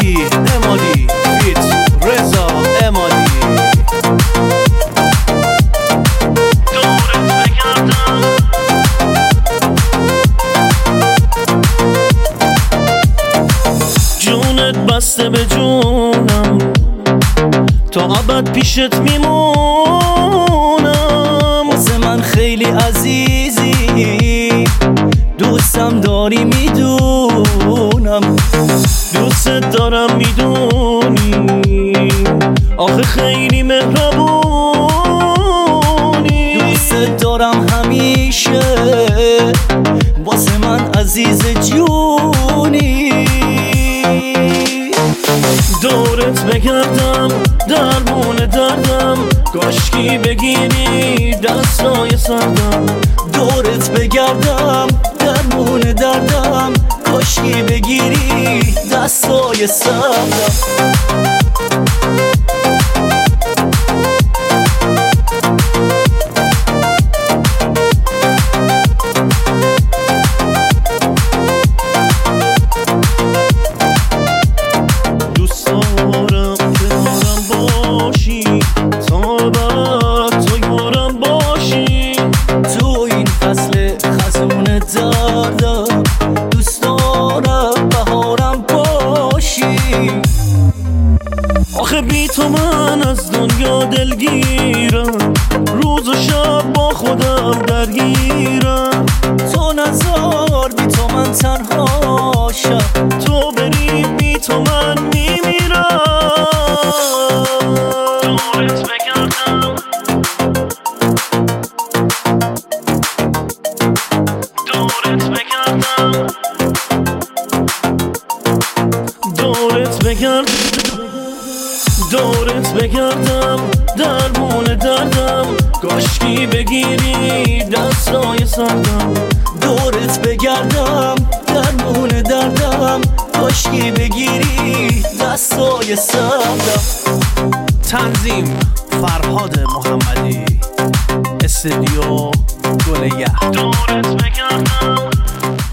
امادی فیت رضا امادی. جونت بسته به جونم تا ابد پیشت میمونم. واسه من خیلی عزیزی، دوستم داری میدونم. دوست دارم میدونی، آخه خیلی مهربونی. دوست دارم همیشه، واسه من عزیز جونی. دورت بگردم درمون دردم، کاشکی بگیری دستای سردم. دورت بگردم درمون دردم، کاشکی بگیری دستای سردم. دوست دارم بهارم باشی. آخه بی تو من از دنیا دلگیرم، روز و شب با خودم درگیرم. تو نزار بی تو من تنها شم، تو بری بی تو من میمیرم. دورت بگردم دورت بگردم درمون دردم، کاشکی بگیری دستای سردم. دورت بگردم درمون دردم، کاشکی بگیری دستای سردم. تنظیم فرهاد محمدی، استودیو گل یحیی. دورت بگردم